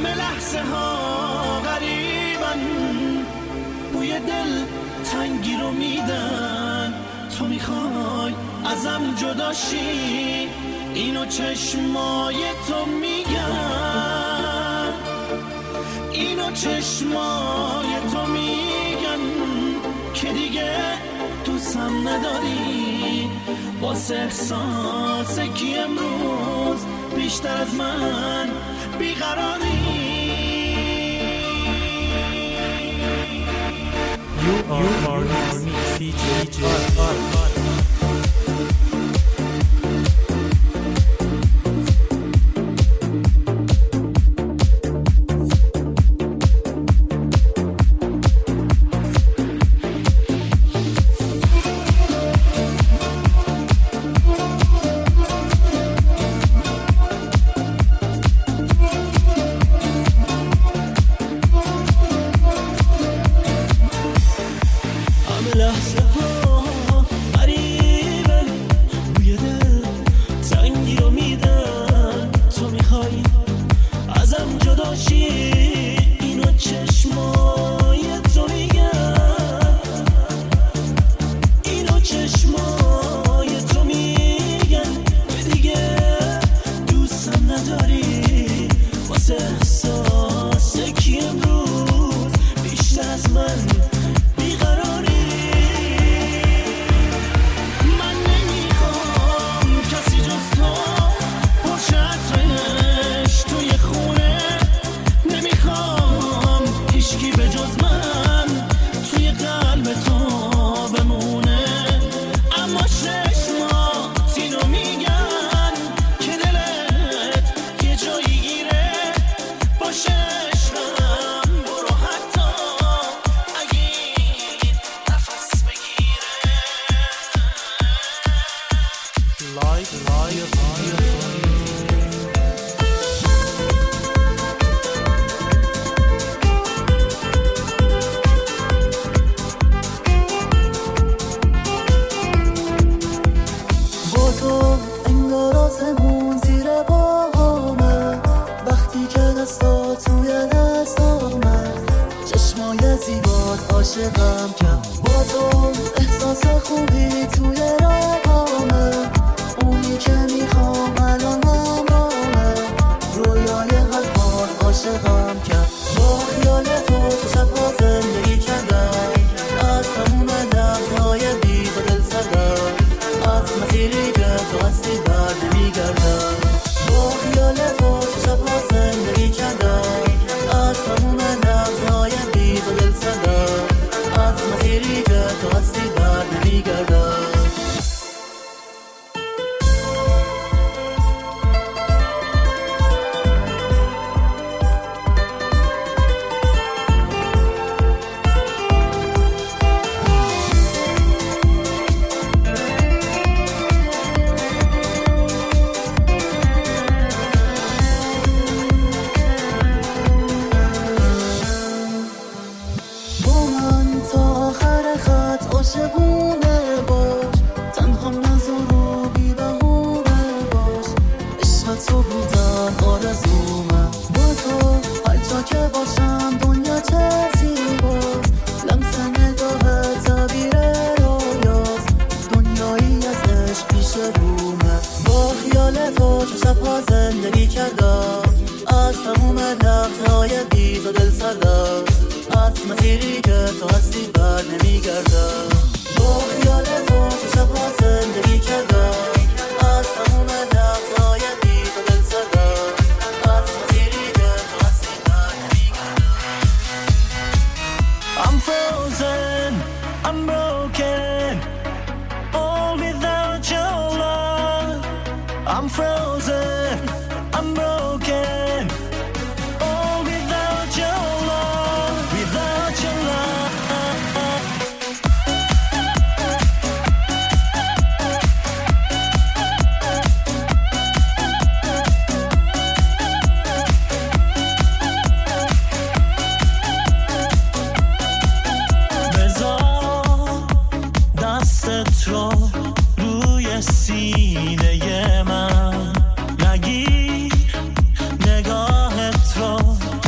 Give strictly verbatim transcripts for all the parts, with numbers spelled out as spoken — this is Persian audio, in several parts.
همه لحظه ها غریبن، بوی دل تنگی رو میدن. تو میخوای ازم جدا شی، اینو چشمای تو میگن، اینو چشمای تو میگن که دیگه دوستم نداری. واسه احساس کی امروز بیشتر از من بیقراری. You are me, C J. سینه من نگیر نگاهت رو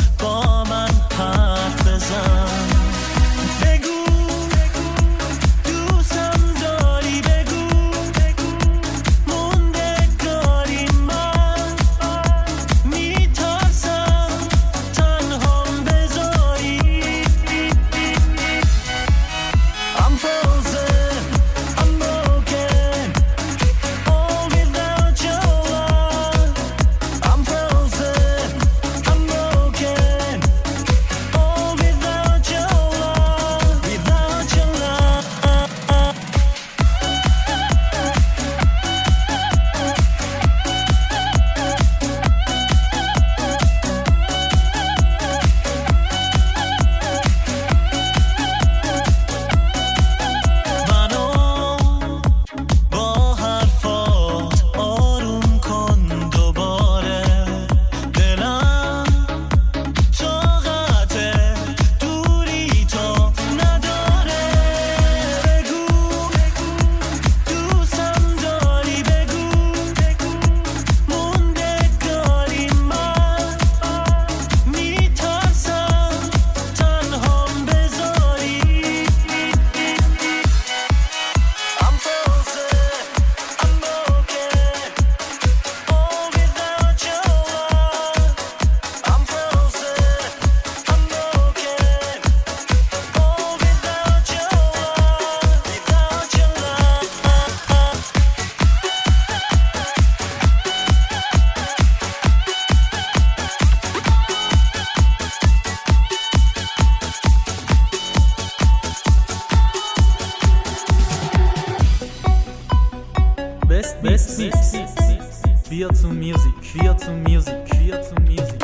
mix. بیا تو میوزیک، بیا تو میوزیک، بیا تو میوزیک.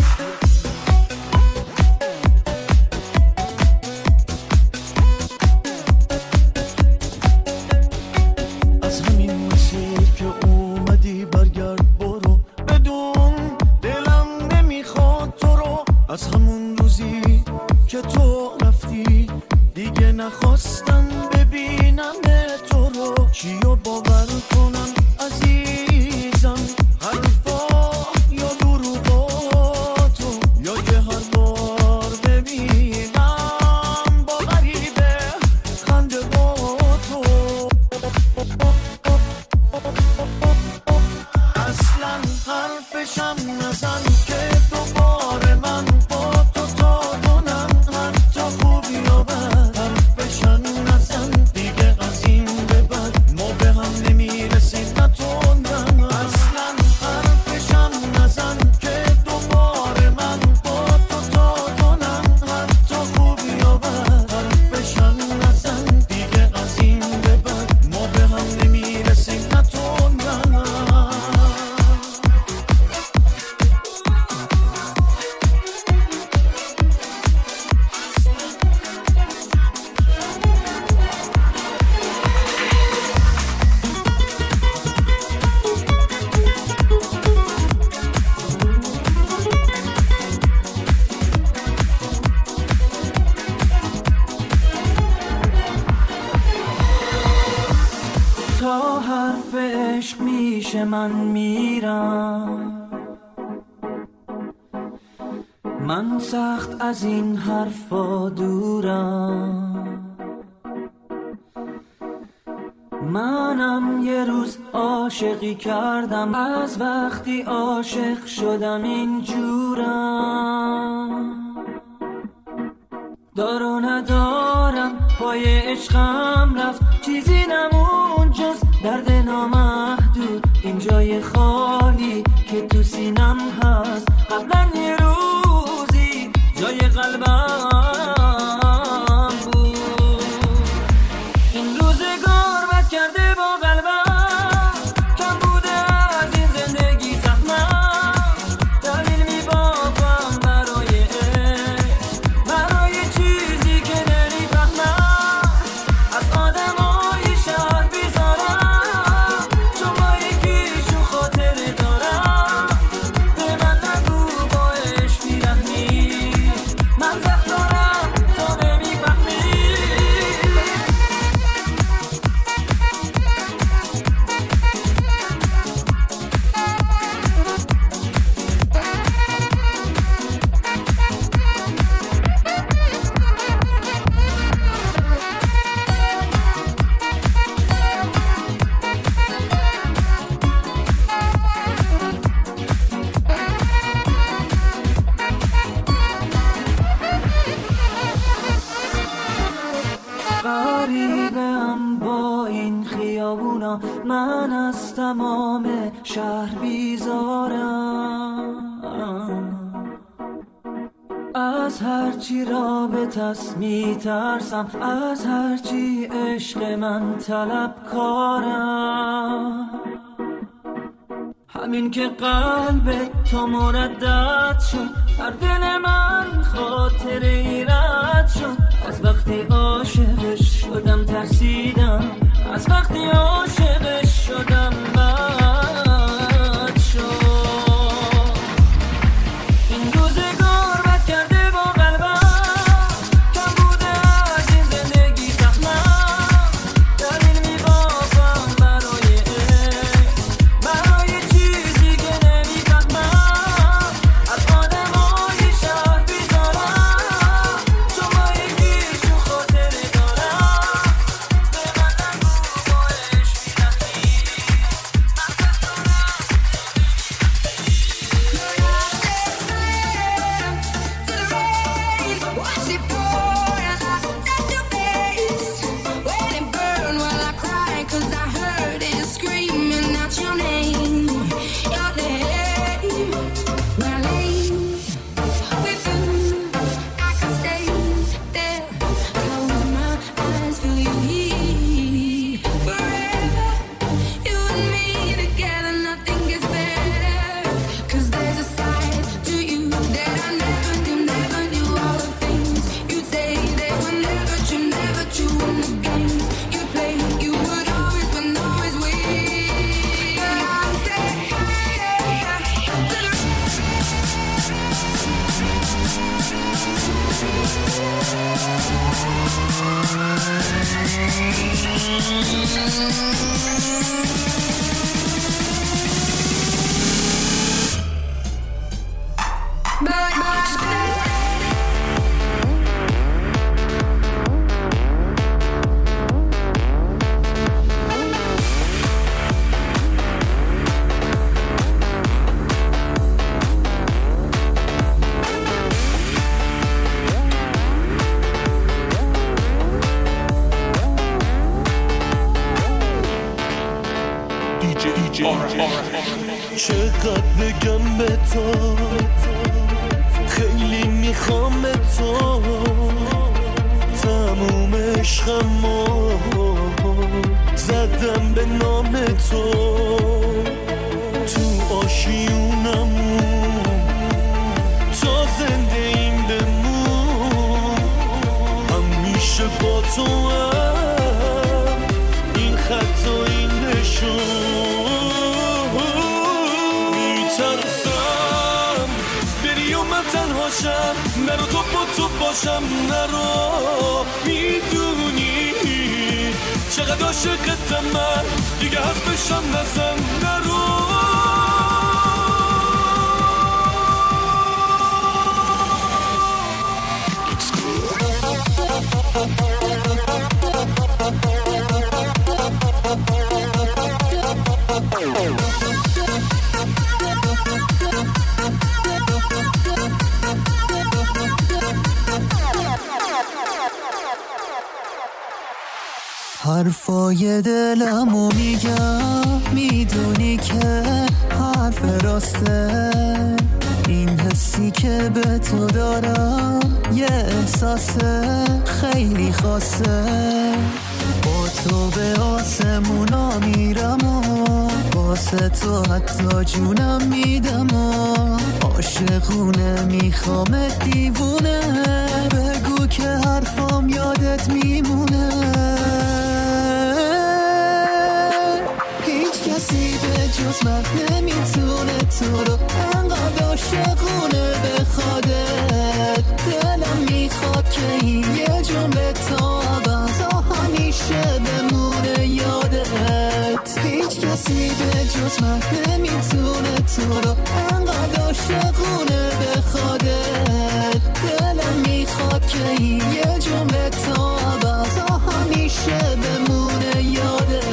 از همین مسیر که اومدی برگرد برو، بدون دلم نمیخواد تو رو. از همون روزی که تو رفتی دیگه نخواستم ببینم تو رو. چیو باور کنم عزیزم، حرفا یا دروغاتو، یا که هر بار ببینم با غریبه خنده با تو. اصلا حرفشم نزن که دوباره من با تو تا کنم، حتی خوبی و بد حرفشم نزن دیگه. از این به بعد ما به هم نمیرسیم نتوندم. اصلا حرفشم نزن که دوباره من با تو تا کنم، حتی خوبی و بد حرفشم نزن دیگه. از این به بعد ما به هم نمیرسیم نتوندم. تا حرف عشق میشه من میرم، من سخت از این حرفا دورم. منم یه روز عاشقی کردم، از وقتی عاشق شدم اینجورم. دار و ندارم پای عشقم رفت، چیزی نمون جز درد نامحدود. این جای خالی که تو سینم هست، قبلا یه روزی جای قلبم بود. این روزگار بد کرده با قلبم، کم بوده از این زندگی زحمت. دلیل میبافم برای عشق، برای چیزی که نمیفهمم. از آدمای شهر بیزارم، چون با یکیشون خاطره دارم. به من نگو با عشق بیرحمی، من زخم دارم تو نمیفهمی. غریبم با این خیابونا، من از تمام شهر بیزارم. از هرچی رابطست میترسم، از هرچی عشق من طلبکارم. همین که قلب تو مردد شد، در دل من خاطره ای رد شد. از وقتی عاشقش شدم ترسیدم، از وقتی عاشقش شدم بد شد. این روزگار بد کرده با قلبم، کم بوده از این زندگی زحمت. دلیل میبافم برای عشق، برای چیزی که نمیفهمم. از آدمای شهر بیزارم، چون با یکیشون خاطره دارم. به من نگو با عشق چقدر بگم به تو خیلی میخوام به تو تموم عشقمو زدم به نام تو تو آشیونمون تا زنده این بمون همیشه با تو هم این خط و این نشون تنهاشم نرو تو با تو باشم نرو میدونی چقدر عاشقتم من دیگه حرفشم نزن نرو حرفای دلمو میگم میدونی که حرف راسته این حسی که به تو دارم یه احساس خیلی خاصه با تو به آسمونا میرم و واسه تو حتی جونم میدم و عاشقونه میخوامت دیوونه بگو که حرفام یادت میمونه هیچ کسی به جز من نمیتونه تو رو انقدر عاشقونه بخوادت دلم میخواد که این یه جمله تا ابدا همیشه بمونه یادت هیچ کسی به جز من نمیتونه تو رو انقدر عاشقونه بخوادت دلم میخواد که این یه جمله تا ابدا همیشه بمونه یادت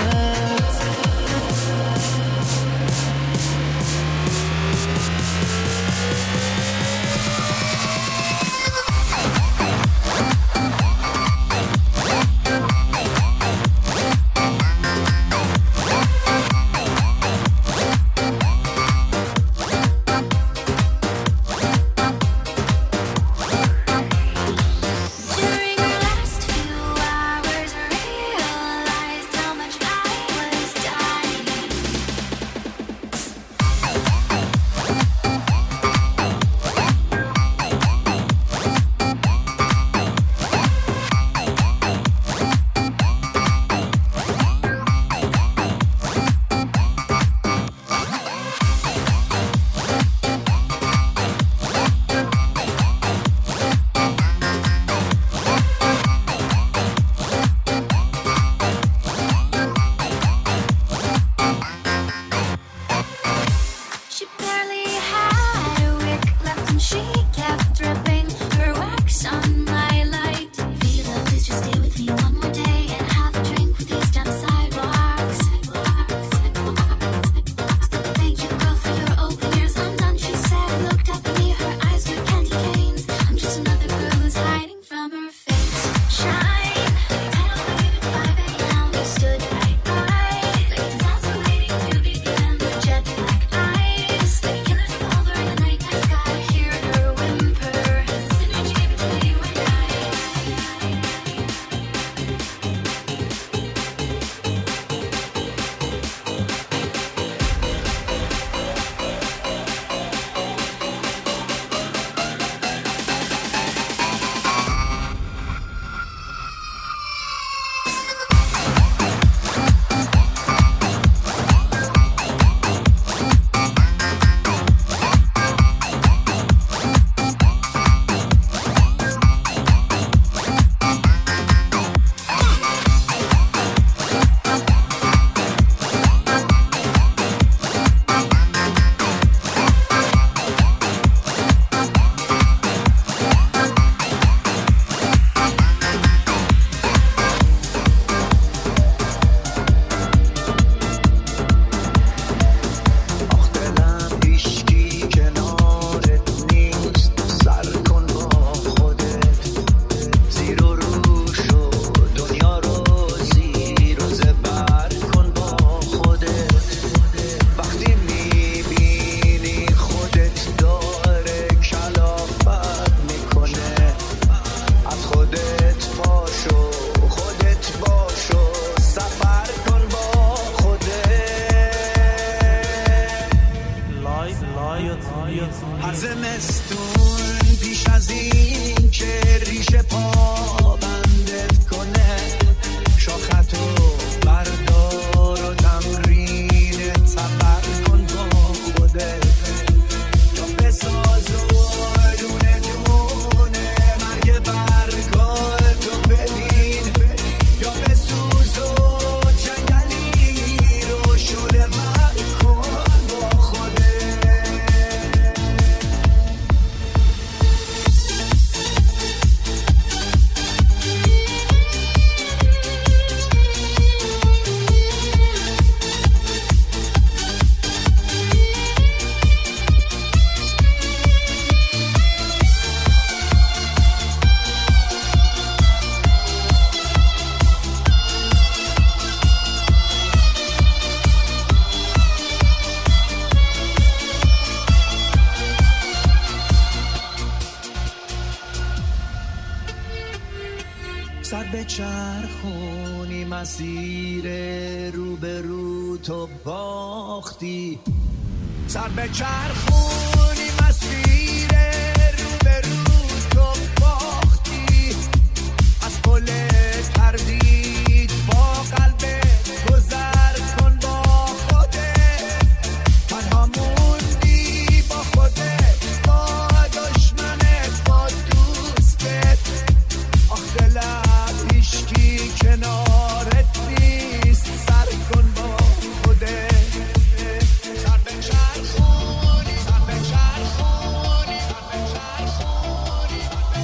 چرخونی مسیر رو به رو تو باختی سر به چرخونی مسیر رو به رو تو باختی از پل تردید با قلبت گذر کن با خودت تنها موندی با خودت با دشمنت با دوستت آخ دلم هیچکی کنارت نیست سر کن با خودت سر به چرخونی سر به چرخونی سر به چرخونی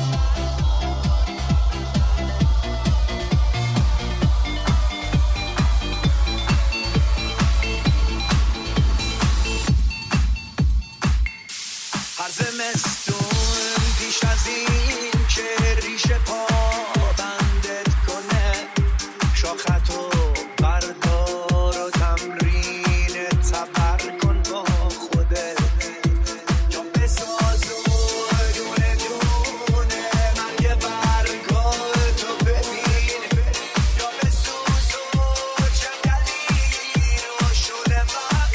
هر زمستون پیش از این که ریشه پا بندت کنه شاختو بردار و تمرین تبر کن با خودت جا بساز و دونه دونه مرگ برگاه تو ببین یا بسوز و جنگلی رو شده بر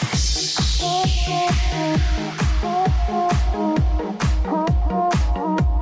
کن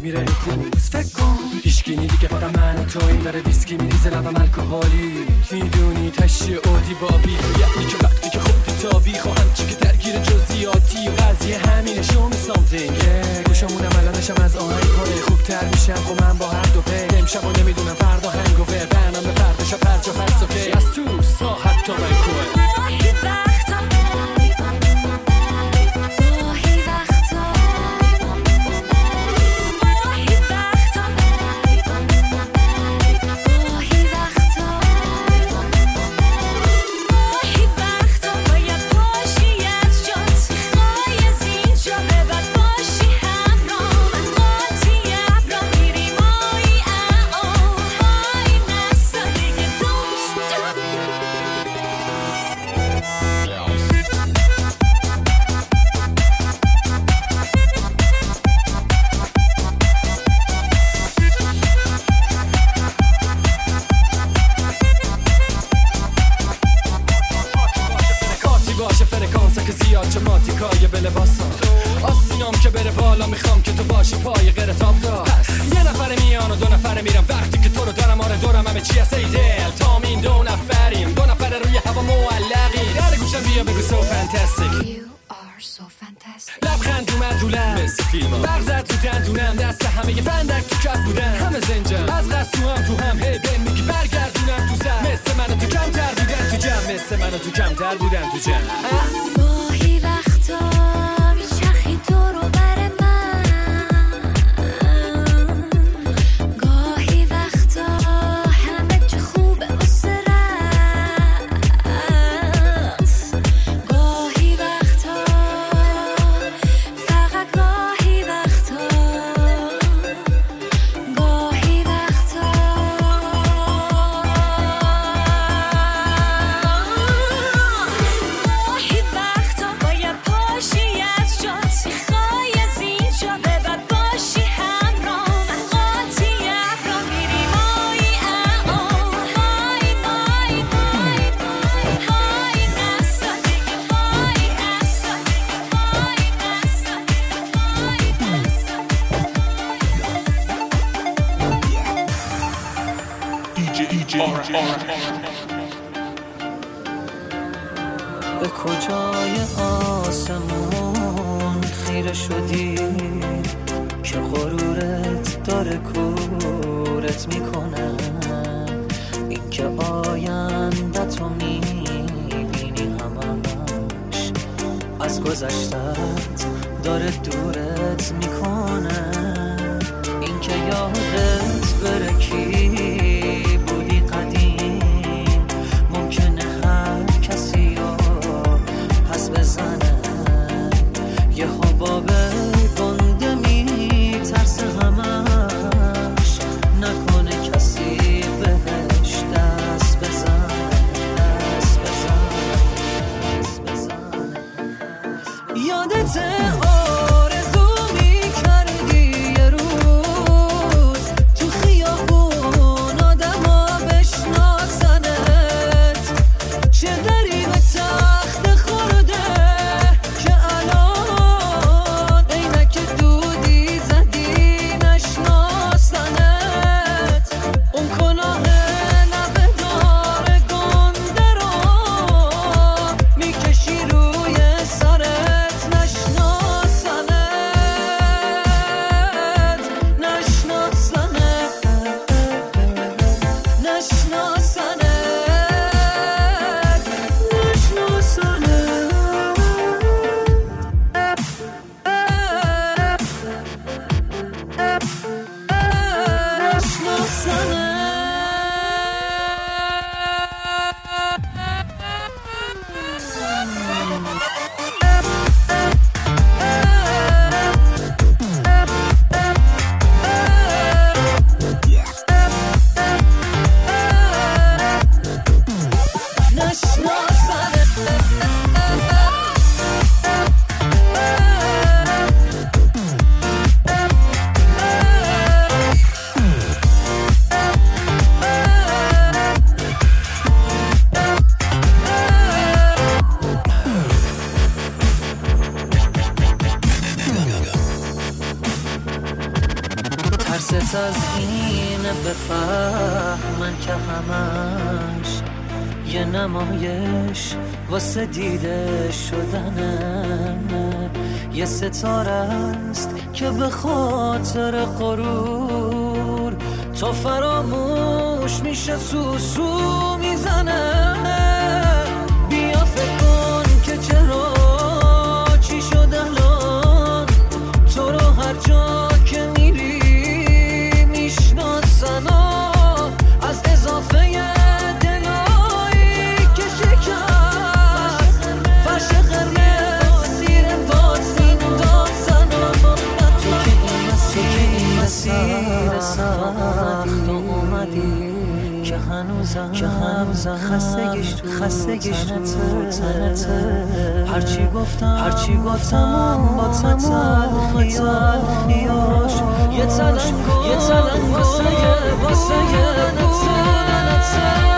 میره روز فکر کن هیچکی دیگه فقط من و تو این داره ویسکی میریزه لبم الکلی میدونی تشی اودی بابی یعنی که وقتی که خودی تابی خواهم چی که درگیر جزئیاتی و قضیه همینه شو می سامتینگ گوشمونم الانشم از آهنگ پاره خوبتر میشم خب من با هر دو پی امشب و نمیدونم فردا هنگوور برنامه فردا شب هر جا هست اوکی از تو ساحت تا بنکوه چماتیکای به لباسم آسینام که بره بالا میخوام که تو باشی پای غیر تاب دار یه نفر میان و دو نفر میرم وقتی که تو رو دارم آره دورم همه چی هست ای دل تام این دو نفریم دو نفر روی هوا معلقی در گوشم بیا بگو so fantastic You are so fantastic لبخند اومد دولم مثل فیلم مغزت تو دندونم دست همه یه فندک تو کف بودن همه زنجم از قصو هم تو هم هی بهم میگی برگردونم تو سر مثل منو تو کمتر بودن تو جمع مثل منو تو کمتر بودن تو جمع گاهی وقتا میچرخی تو رو بر من گاهی وقتا همه چه خوبه واسه رفت گاهی وقتا فقط گاهی وقتا گاهی وقتا گاهی وقتا باید پاشی از جات میخوای از اینجا به بعد باشی همراه من قاطی ابرا میری مایی اعام های های های های نسا دیگه های نسا دیگه های نسا به کجای آسمون خیره شدی که غرورت داره کورت میکنه این که آینده تو میبینی همش از گذشتت داره دورت میکنه این که یادت بره کی بودی قدیم ممکنه هر کسی رو پس بزنه یه حباب گنده میترسه همش نکنه کسی بهش دست بزنه دست بزنه دست بزنه یادته آرزو میکردی یه روز تو خیابون بفهمن که همش یه نمایش واسه دیده شدنه، یه ستاره است که به خاطر غرور تو فراموش میشه سوسو میزنه. بیا فکر کن که چرا چی شد الان تو رو هر جا که میری میشناسن از اضافه دلایی که شکست فرش قرمز زیر بازین دازن. تو که این مسیر مسیر سخت اومدی که هنوزم که هنوزم خستگیش تو خستگیش تو تنته. هرچی گفتم هرچی گفتم با تمام تلخیاش یه تلنگ یه تلنگ واسه واسه نتنته.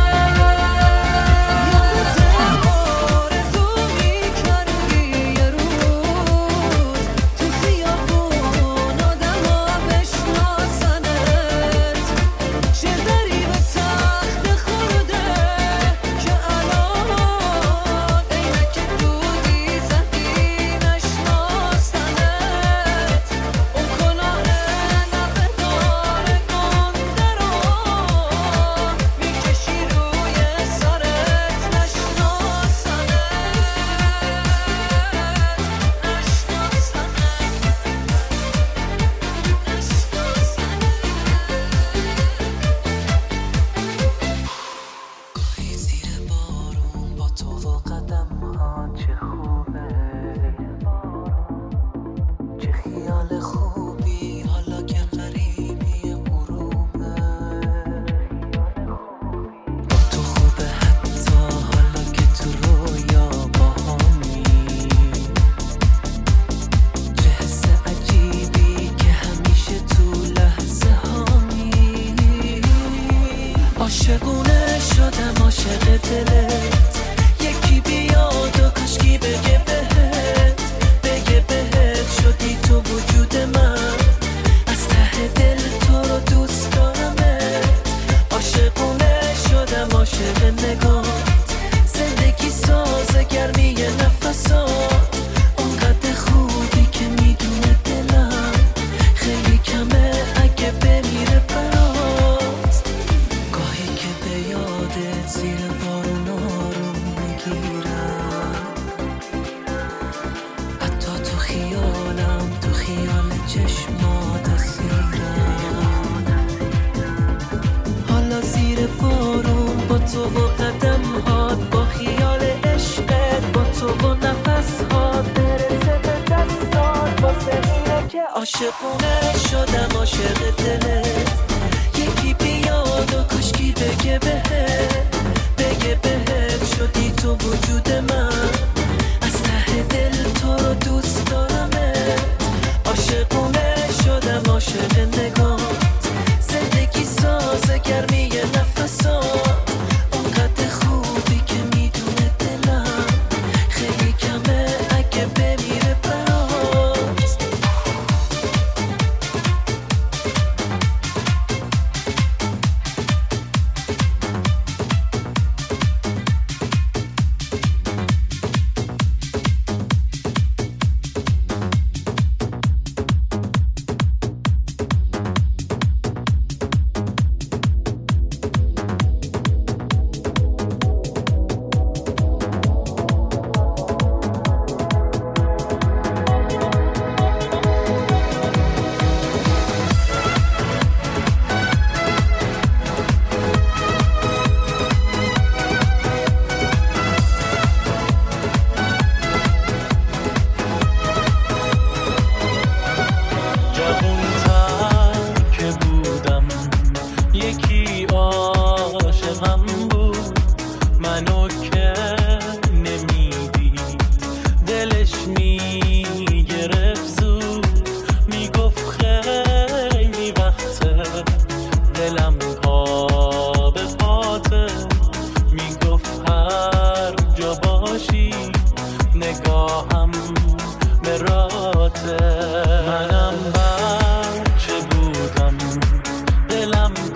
عاشقونه شدم عاشق دلت، یکی بیاد و کاشکی بگه بهت بگه بهت شدی تو وجود من، از ته دل تو رو دوست دارمت. عاشقونه شدم عاشق نگات، زندگی ساز گرمی نفسات، اونقدر خوبی که میدونه دلم خیلی کمه اگه بمیره برات. گاهی که به یادت زیر بارون آروم میگیرم، حتی تو خیالم تو خیال چشمات اسیرم. حالا زیر بارون با تو و قدم هات، با خیال عشقت با تو و نفس هات، برسه به دستات واسه اینه که عاشقونه شدم عاشق دلت. یکی بیاد و کاشکی بگه بهت بگه بهت شدی تو وجود من، از ته دل تو رو دوست دارمت. عاشقونه شدم عاشق نگات، زندگی ساز گرمی نفسات، اونقدر خوبی که میدونه دلم خیلی کمه اگه بمیره برات. نگاهم براته. منم بچه بودم دلم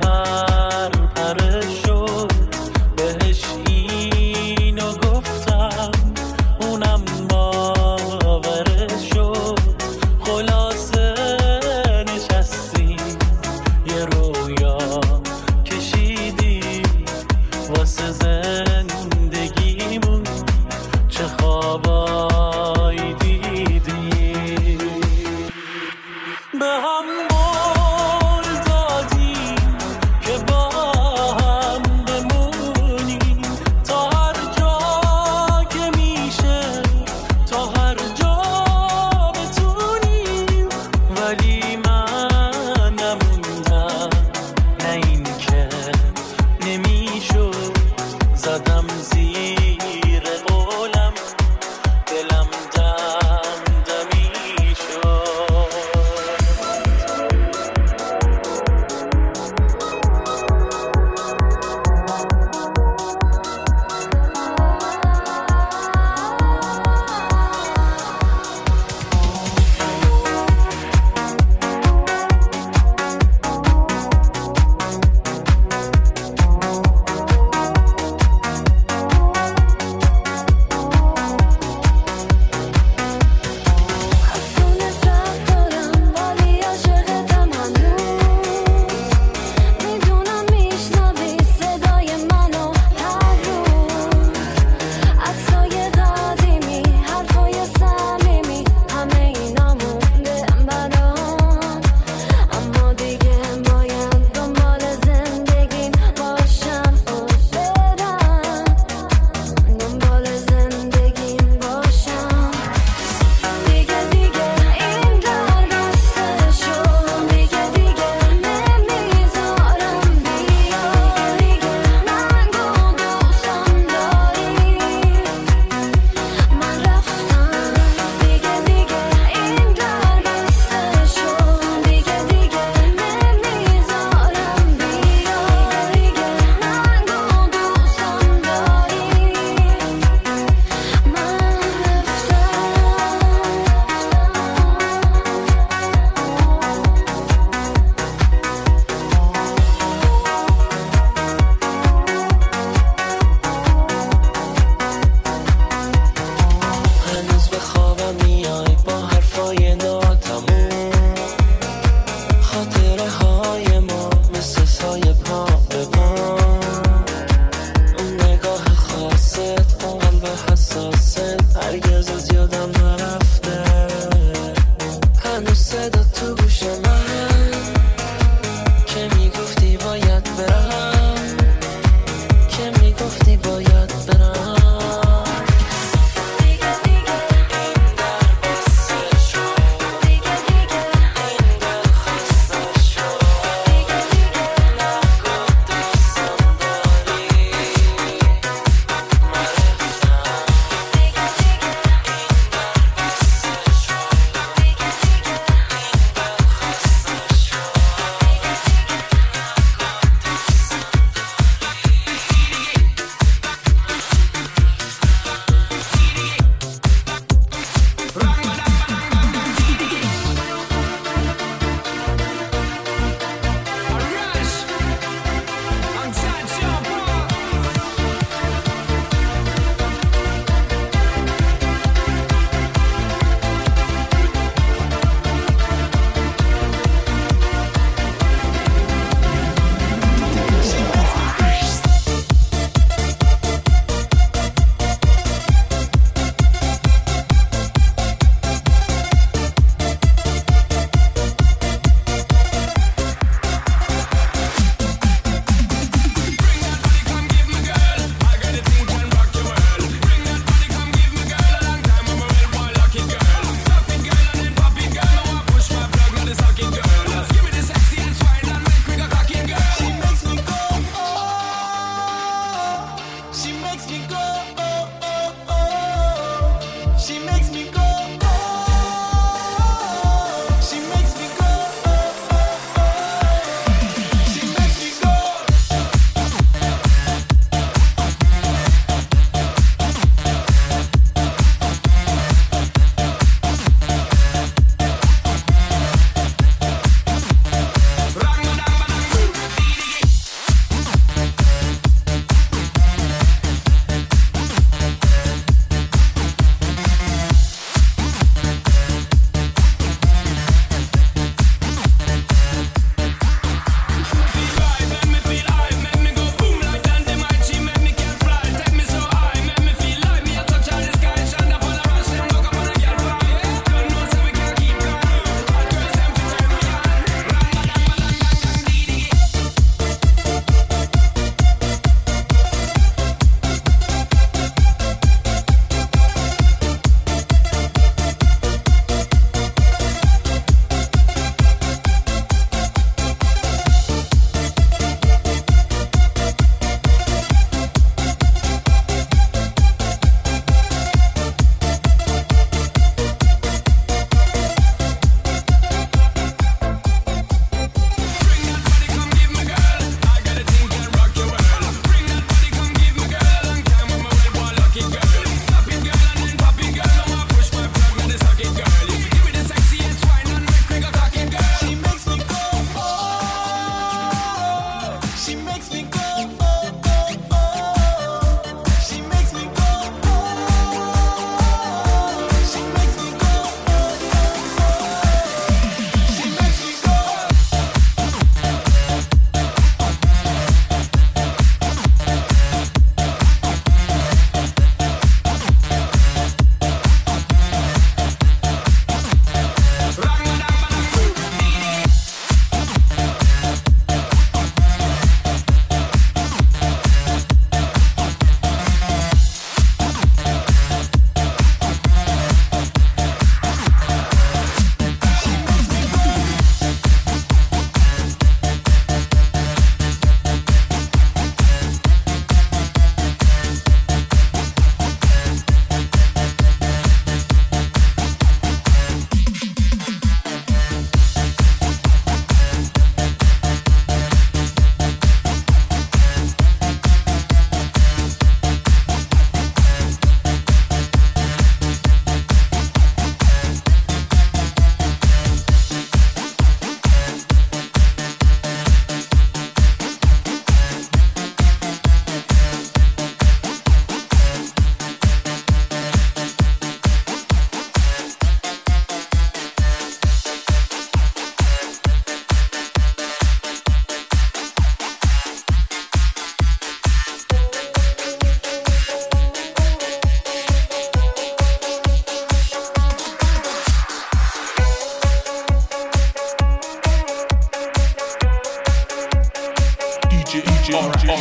جی جی جی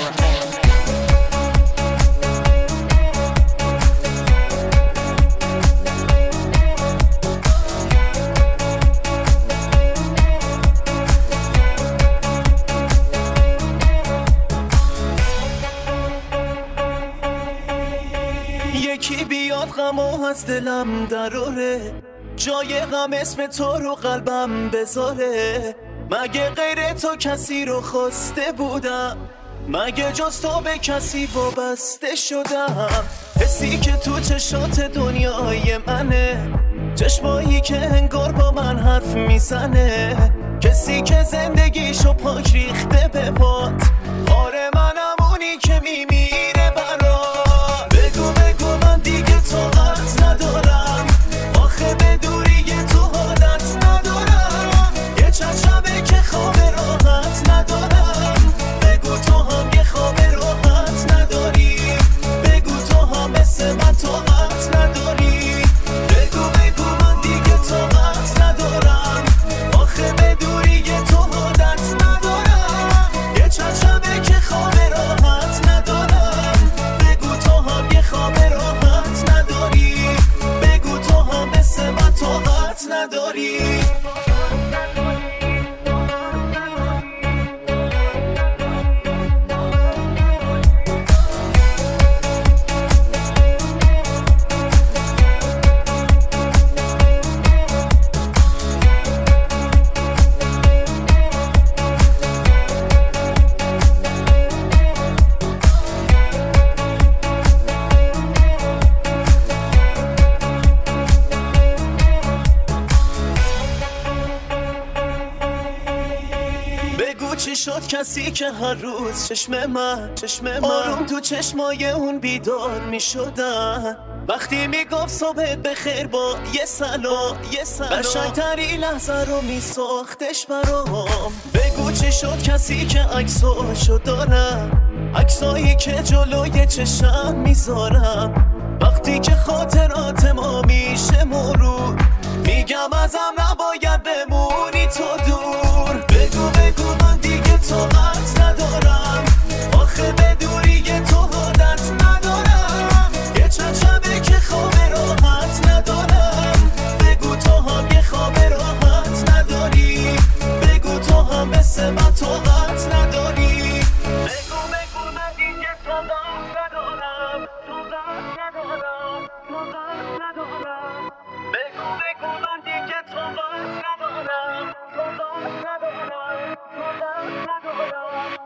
یکی بیاد غمو از دلم دراره، جای غم اسم تو رو قلبم بذاره. مگه غیر تو کسی رو خواسته بودم؟ مگه جز تو به کسی وابسته شدم؟ حسی که تو چشات دنیای منه، چشمایی که انگار با من حرف میزنه، کسی که زندگیشو پاک ریخته به پات. آره منم اونی که میمیره برات. بگو بگو من دیگه طاقت ندارم، آخه به دوری تو حالت ندارم. یه چند شبه که خواب راحت ندارم. بگو تو هم یه خواب راحت نداری، بگو تو هم مثل من طاقت نداری. بگو بگو من دیگه طاقت ندارم، آخه به دوری تو حالت ندارم. یه چند شبه که خواب راحت ندارم. بگو تو هم یه خواب راحت نداری، بگو تو هم مثل من طاقت نداری. چی شد کسی که هر روز چشم من چشم من آروم تو چشمای اون بیدار می شدن، وقتی می گفت صبحت بخیر با یه سلام یه سلام، قشنگتری لحظه رو می ساختش برام. بگو چی شد کسی که عکساشو دارم، عکسایی که جلوی چشم میذارم، وقتی که خاطرات ما میشه مرور، میگم ازم نباید بمونی تو دور. بگو بگو من دیگه طاقت ندارم، آخه به دوری تو حالت ندارم. یه چند شبه که خواب راحت ندارم. بگو تو هم یه خواب راحت نداری، بگو تو هم مثل من طاقت نداری. بگو بگو من دیگه طاقت ندارم، طاقت ندارم، طاقت ندارم. بگو بگو من دیگه طاقت ندارم، طاقت ندارم، طاقت ندارم.